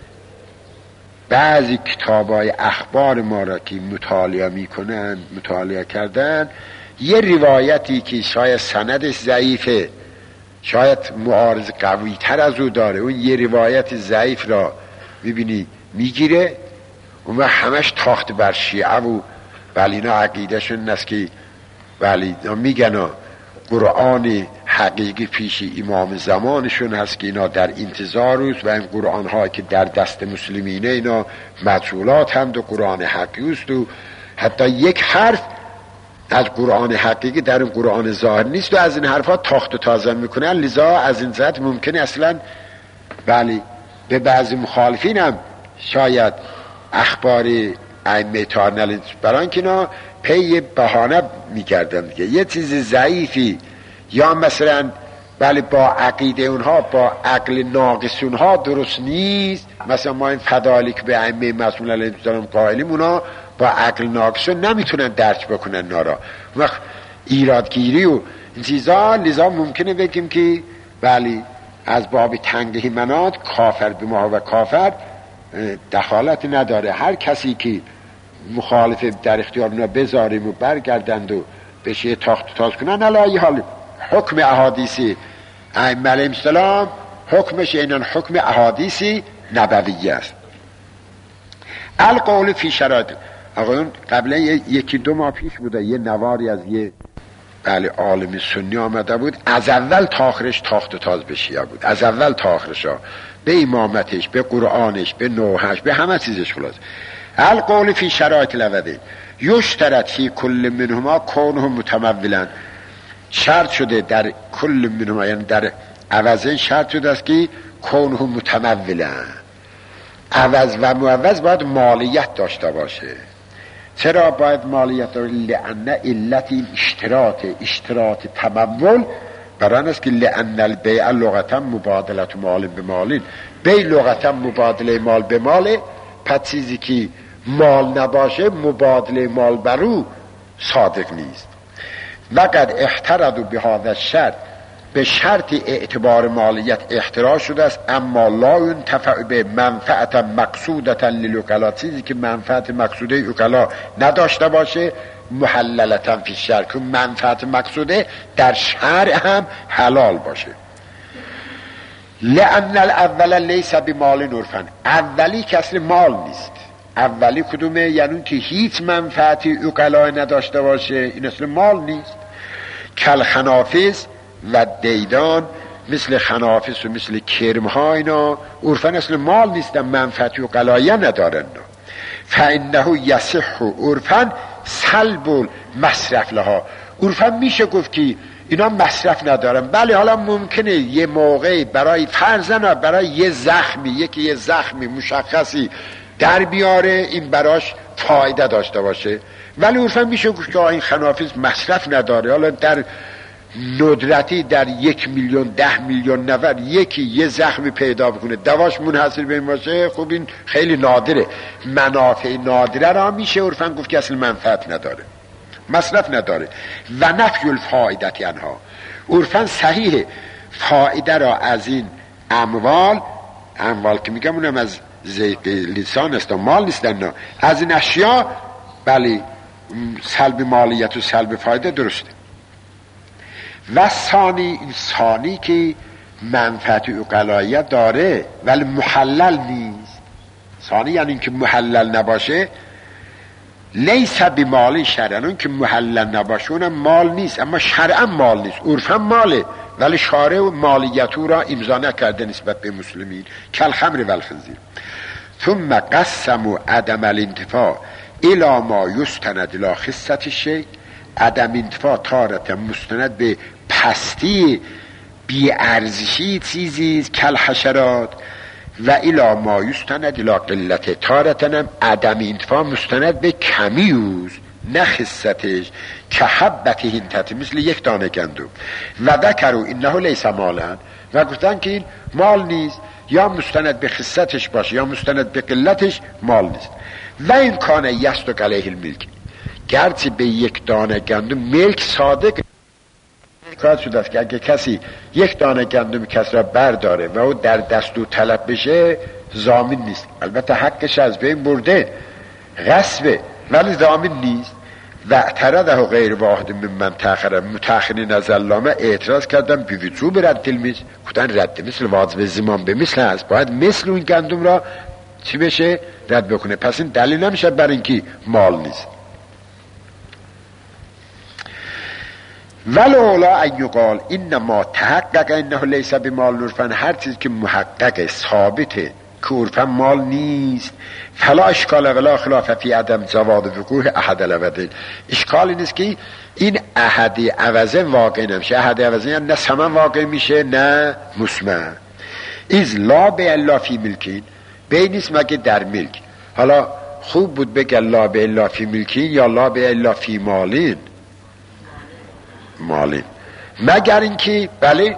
بعضی کتابای اخبار ما را که مطالعه میکنن، مطالعه کردن، یه روایتی که شاید سندش ضعیفه، شاید معارض قوی تر از او داره، اون یه روایت ضعیف را میبینی میگیره و همش تاخت بر شیعه و ولی اینا عقیدهشون است که ولی میگن قرآن حقیقی پیش امام زمانشون هست که اینا در انتظار است و این قرآن ها که در دست مسلمینه اینا مجهولات هم و قرآن حقیقی است و حتی یک حرف از قرآن حقیقی در این قرآن ظاهر نیست و از این حرفات تاخت و تازه میکنن. لذا از این ذات ممکنه اصلا ولی به بعضی مخالفین هم شاید اخباری ائمه تارنل بران که اینا پی بهانه میکردن که یه چیز ضعیفی یا مثلا بله با عقیده اونها با عقل ناقص اونها درست نیست. مثلا ما این فضائلی که به ائمه معصومین علیهم السلام قائلیم اونا با عقل ناقص نمیتونن درک بکنن نارا وقت ایرادگیری و این چیزا. لذا ممکنه بگیم که بله از باب تنگه منات کافر به ما و کافر دخالت نداره. هر کسی که مخالف در اختیار اونا بذاریم و برگردند و بشه تاخت و تاز کنن، علایه حال حکم احادیثی ائمه علیهم السلام حکمش اینان حکم احادیثی نبویه است. القول فی شرایط، آقایون قبلا یکی دو ماه پیش بوده یه نواری از یه بله عالم سنی آمده بود، از اول تا آخرش تاخت و تاز به شیعه بود، از اول تا آخرش ها، به امامتش، به قرآنش، به نوحش، به همه چیزش. خلاص القول فی شرایط الوضع یشترط فی کل منهما کونه متمولا، شرط شده در کل منهما یعنی در عوضین شرط شده است که کونه متمولا، عوض و معوض باید مالیت داشته باشه. چرا باید مالیت داشته؟ لأن علت این اشتراط اشتراط تمول برای است که لأن البیع لغتا مبادلت مال به مالین، بیع لغتا مبادله مال به ماله، پس چیزی که مال نباشه مبادله مال برو صادق نیست. وقد احترزوا بهذا الشرط، به شرط اعتبار مالیت احتراز شده است، اما لا ينتفع به منفعت مقصودتا للوکلا، چیزی که منفعت مقصوده اوکلا نداشته باشه، محللتا فی الشرع، که منفعت مقصوده در شرع هم حلال باشه. لأن الاول لیس بمال عرفا، اولی که اصل مال نیست. اولی کدومه؟ یعنی که هیچ منفعتی اوکلا نداشته باشه، این اصل مال نیست. کل خنافس و دیدان، مثل خنافس و مثل کرم ها، اینا عرفا اصل مال نیستن، منفعتی اوکلایی ندارن. فانه یصح عرفا سلب مصرف لها، عرفا میشه گفت که اینا مصرف ندارن. بله حالا ممکنه یه موقعی برای فرضاً برای یه زخمی، یکی یه زخمی مشخصی در بیاره، این براش فایده داشته باشه، ولی عرفا میشه گفت که این خنافس مصرف نداره. حالا در ندرتی در یک میلیون ده میلیون نفر یکی یه زخمی پیدا بکنه دواش منحصر به این باشه، خب این خیلی نادره. منافع نادره را میشه عرفا گفت که اصل منفعت نداره، مصرف نداره. و نفی الفائدت آنها، عرفا صحیح فایده را از این اموال، اموال که میگم اونم از زیق لسان است و مال نیستن، از این اشیاء بله سلب مالیت و سلب فایده درسته. و ثانی، این ثانی که منفعت اوکلاییت داره ولی محلل نیست. ثانی یعنی این که محلل نباشه، لیس بمالی شرعا، اون که محلل نباشه اونم مال نیست، اما شرعا مال نیست، عرفا ماله ولی شارع مالیتو را امضا نکرده نسبت به مسلمین. کل خمر و الخنزیر. ثم قسموا عدم الانتفاع الى ما یستند الى خصت الشیء، عدم انتفاع تارت مستند به پستی بی ارزشی چیزی کل حشرات، و الی ما یستند الی قلت تارتنم عدم انتفاع مستند به کمیوز نه خصتش، که حبت هنتت، مثل یک دانه گندم. و ذکروا انه لیس مالا، و گفتن که این مال نیست، یا مستند به خصتش باشه یا مستند به قلتش مال نیست. و این کانه یصدق علیه الملک، گرچه به یک دانه گندم ملک صادق کار شده است که اگه کسی یک دانه گندم کس را برداره و او در دست و طلب بشه ضامن نیست. البته حقش از بین برده، غصبه، ولی ضامن نیست. و اعترضه غیر واحد من من تأخر، متأخرین از علامه اعتراض کردن بیوجوب رد المثل، گفتن رد مثل واجب زمان به مثل هست، باید مثل اون گندم را چی بشه؟ رد بکنه. پس این دلیل نمیشه بر اینکه مال نیست. ولولا ان یقال انما تحقق انه لیس بمال عرفا، هر چیز که محقق ثابته که عرفا مال نیست، فلا اشکال ولا خلاف فی عدم جواز وقوع احد العوضین، اشکالی نیست که این احد عوضه واقع نمیشه. احد عوضه یعنی نه ثمن واقع میشه نه مسمع. از لا به الا فی ملکین، بی نیست مگه در ملک. حالا خوب بود بگه لا به الا فی ملکین یا لا به الا فی مالین، مالین، مگر اینکه بله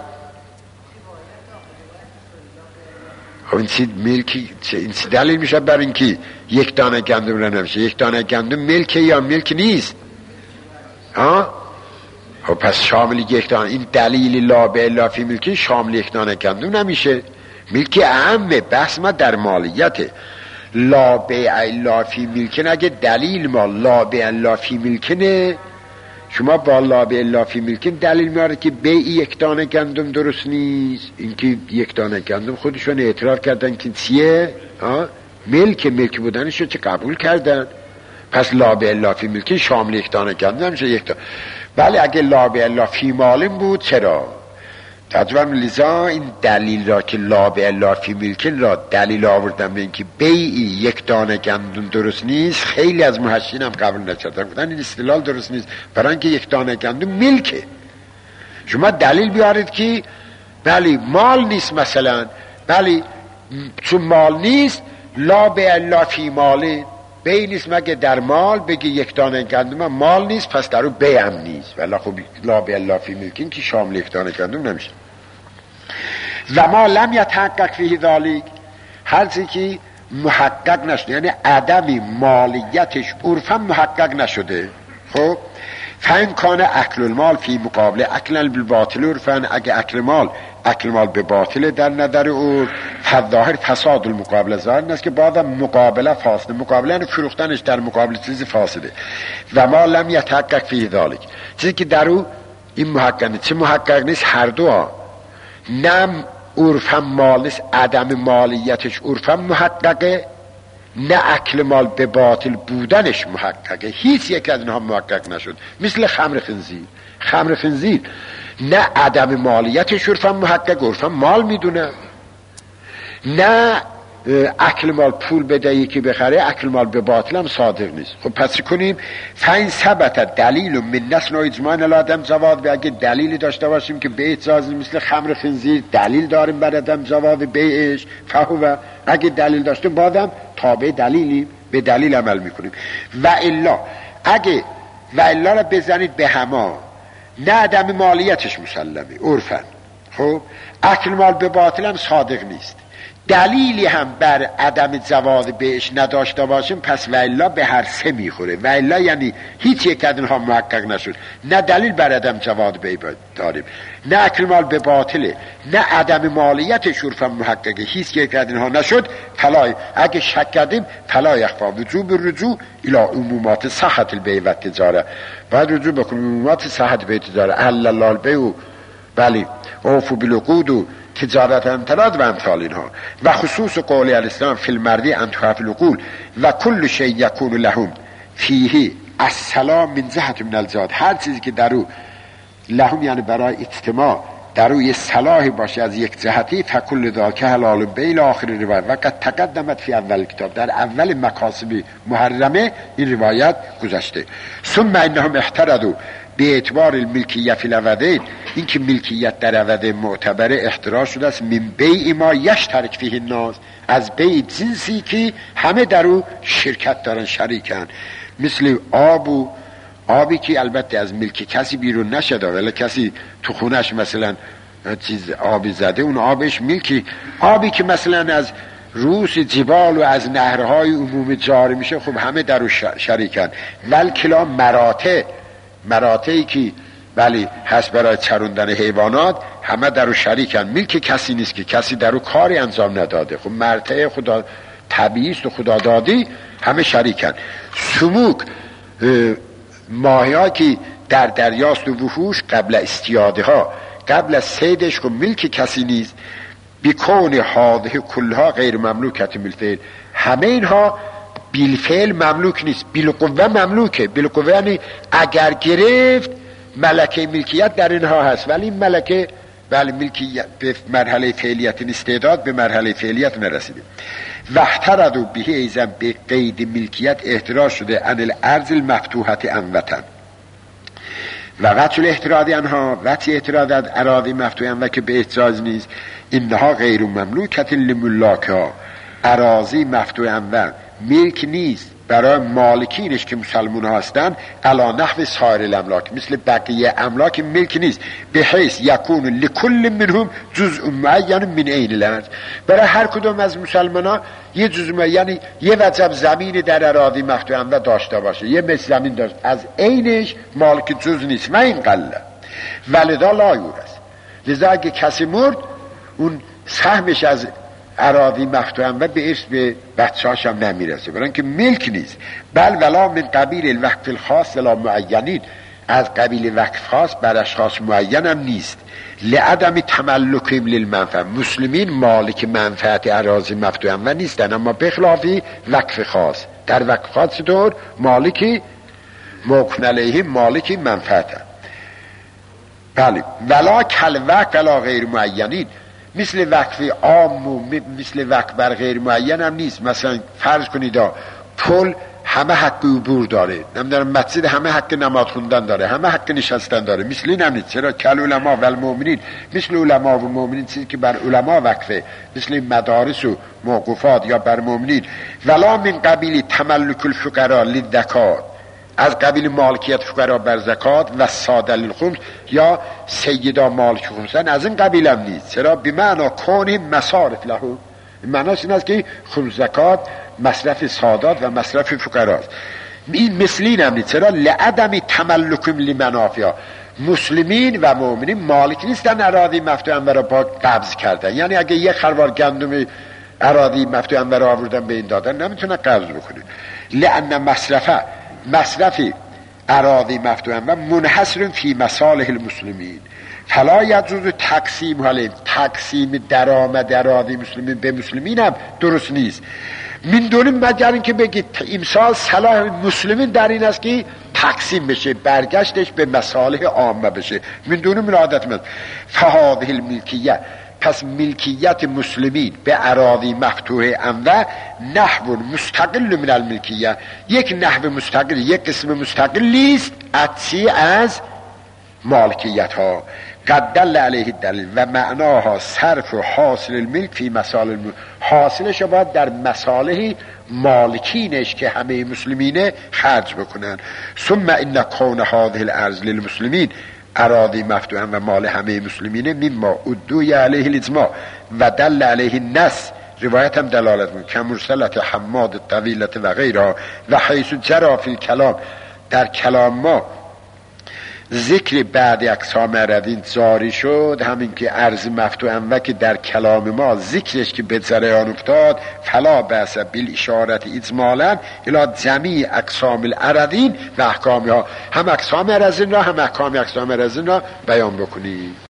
این چی ملکی، این چی دلیل میشه بر اینکه یک دانه گندم را نمیشه؟ یک دانه گندم ملکه یا ملک نیست؟ ها خب پس شامل یک دانه، این دلیل لا به الا فی ملکی شامل یک دانه گندم نمیشه. ملک اهمه، بحث ما در مالیته. لا به الا فی ملکن اگه دلیل ما لا به الا فی ملکنه، شما با لا به الا فی ملکن دلیل میاره که بیع یک دانه گندم درست نیست. اینکه یک دانه گندم خودشون اعتراف کردن که چیه؟ ها ملک، ملک بودنشو چه قبول کردن. پس لا به الا فی ملکن شامل یک دانه گندم نمیشه. یک دانه بله اگه لا به الا فی مالن بود چرا؟ تجربه لذا این دلیل را که لا به الا فی ملکن را دلیل آوردن به اینکه بیعی یک دانه گندم درست نیست، خیلی از محشین هم قبول نکردن، گفتن این استدلال درست نیست برای اینکه یک دانه گندم ملکه. شما دلیل بیارید که بله مال نیست، مثلا ولی چون مال نیست لا به الا فی ماله، بی نیست مگه در مال، بگی یک دانه گندم مال نیست پس در او بی هم نیست، ولی خب لا به الا فی ملکین که شامل یک دانه گندم نمیشه. و ما لم یتحقق فیه ذالک، هر چیزی که محقق نشده یعنی عدم مالیتش عرفا محقق نشده، خب فین کان اکل المال فی مقابل اکل بالباطل عرفا، اگه اکل مال اکل مال به باطل در نظر او فظاهر فساد المقابله، ظاهر است که بعد مقابله فاسده، مقابله یعنی فروختنش در مقابل چیزی فاسده. و ما لم یتحقق فیه ذالک، چیزی که در او این محقق نیست. چه محقق نیست؟ هر دو ها، نه عرفا مال نیست عدم مالیتش عرفا محققه، نه اکل مال به باطل بودنش محققه، هیچ یک از اینها محقق نشد. مثل خمر خنزیر، خمر خنزیر نه عدم مالیتش عرفا محقق، عرفا مال میدونه، نه اکل مال پول بده یکی بخره، اکل مال به باطل هم صادق نیست. خب پس کنیم فین ثبت دلیل من نسل و اجماع الادم زواد، و اگه دلیلی داشته باشیم که بیع جاز مثل خمر خنزیر دلیل داریم بر ادم زواد بیعش فهو، اگه دلیل داشتیم بعدم تابع دلیلیم به دلیل عمل میکنیم. و الا اگه و الا را بزنید به هما، نه عدم مالیتش مسلمه عرفا، خب اکل مال به باطل هم صادق نیست، دلیلی هم بر عدم جواز بهش نداشته باشیم، پس و الا به هر سه میخوره. و الا یعنی هیچ یک از اینها محقق نشد، نه دلیل بر عدم جواز به داریم، نه اکل مال به باطله، نه عدم مالیت شرفا محققه، هیچ یک از اینها نشد. فلا اگه شک کردیم فلا یخفا وجوب رجوع الی عمومات صحت البیع و تجاره، باید رجوع بکنیم عمومات صحت بیع تجاره. اهل الله البیع، بلی اوفو بالعقود و تجارت انتراد و امثال اینها. و خصوص قول الاسلام فی المردی انتخاف العقول و کل شیء یکون لهم فیه السلام من جهت من الزاد، هر چیزی که در او لهم یعنی برای اجتماع در او یه صلاحی باشه از یک جهتی، فکل ذاک حلال بیل آخر روایت و قد تقدمت فی اول کتاب، در اول مکاسب محرمه این روایت گذشته. ثم انهم احترزوا به اعتبار الملکیت فی العودین، این که ملکیت در عوده معتبره احتراز شده است من بیع ما یشترک فیه الناس، از بیع جنسی که همه در او شرکت دارن شریکن، مثل آب و آبی که البته از ملک کسی بیرون نشده ولی کسی تو خونش مثلا چیز آبی زده اون آبش ملکی، آبی که مثلا از روس جبال و از نهرهای عمومی جاری میشه خب همه در او شریکن. ول کلا مراتع، مراتعی که ولی هست برای چروندن حیوانات همه در او شریکن، ملک کسی نیست که کسی در او کاری انجام نداده، خب مرتع خدا طبیعی است و خدا دادی همه شریکن. سموک ماهی ها که در دریاست و وحوش قبل استیاده ها قبل از صیدش خب ملک کسی نیست، بیکون حاضه کلها غیر مملوکت بالفعل، همه اینها بالفعل مملوک نیست، بالقوه مملوکه. بالقوه یعنی اگر گرفت ملکه ملکیت در اینها هست، ولی این ملکه ولی ملکیت به مرحله فعلیت استعداد به مرحله فعلیت نرسیده. وحتردوا به ایزن به قید ملکیت احتراز شده عن الارض المفتوحت انوطن و وجه الاحتراز انها وجه احتراز از اراضی مفتوحه و که به احتراز نیست، اینها غیر مملوکت لملاکها، اراضی مفتوحه انوطن ملک نیست برای مالکینش که مسلمان هستند، علا نحو سایر الاملاک، مثل بقیه املاک ملک نیست، به حیث یکون لکل منهم جزء معین من عین الارض، برای هر کدوم از مسلمان ها یه جزء معین یعنی یه وجب زمین در اراضی مفتوحه و داشته باشه، یه مثل زمین داشت از عینش مالک جزء نیست و این قله ولدا لا یورث، لذا اگه کسی مرد اون سهمش از اراضی مفتوحه و به ارث به بچه‌هاش هم نمیرسه، برای اینکه ملک نیست. بل ولا من قبیل الوقف الخاص لا معینین، از قبیل وقف خاص بر اشخاص معین هم نیست، لعدم تملکهم للمنفعه، مسلمین مالک منفعت اراضی مفتوحه و نیستن، اما بخلافی وقف خاص، در وقف خاص دور مالکی موکن علیهم مالکی منفعت. بله ولا کل وقف ولا غیر معینین، مثل وقف عام و مثل وقف بر غیر معین هم نیست. مثلا فرض کنید پل همه حق عبور داره، نمیدونم مسجد همه حق نماز خوندن داره، همه حق نشستن داره. مثل این هم نیست. چرا کل علما و المؤمنین، مثل علما و مؤمنین چیزی که بر علما وقفه، مثل مدارس و موقوفات یا بر مؤمنین. ولا من قبیل تملک الفقراء للزکات، از قبیل مالکیت فقرا بر زکات و ساده للخمس یا سیدا مالک خمسن، از این قبیل هم نیست. چرا؟ بمعنی کون مصارف له، معناش این است که خمس زکات مصرف سادات و مصرف فقراست. این مثلین هم نیست. چرا؟ لعدم تملکم لمنافع، مسلمین و مؤمنین مالک نیستن اراضی مفتوح انور پاک قبض کردن. یعنی اگه یک خروار گندم اراضی مفتوح انور آوردن به این دادن، نمیتونه قبض بکنه. لأن مصرفه مصرف اراضی مفتوح انور منحصر فی مصالح المسلمین، فلا یجوز تقسیم حاله، تقسیم درآمد اراضی مسلمین به مسلمین هم درست نیست. من دونیم مگر این که بگید امسال صلاح مسلمین در این است که تقسیم بشه، برگشتش به مصالح عامه بشه. من دونیم عادت من فهاده الملکیه، پس ملکیت مسلمین به اراضی مفتوح انواع نحو مستقل من الملکیه، یک نحو مستقل، یک قسم مستقلی است اتی از مالکیت ها. قد دل علیه دلیل و معناها صرف و حاصل الملک فی مصالح الملک، حاصلش باید در مصالح مالکینش که همه مسلمینه خرج بکنن. ثم ان کون هذه الارض للمسلمین، اراضی مفتوحا و مال همه مسلمینه، مما ادعی علیه الاجماع و دل علیه النص، روایت هم دلالت میکنه که مرسلت حماد طویلت و غیرها. و حیث جرا فی الکلام، در کلام ما ذکر بعد اقسام اراضی جاری شد، همین که ارض مفتوح و که در کلام ما ذکرش که به جریان افتاد، فلا بأس بالاشاره اجمالا الی جمیع اقسام الاراضی و احکامها، هم اقسام اراضی را هم احکام اقسام اراضی را بیان بکنیم.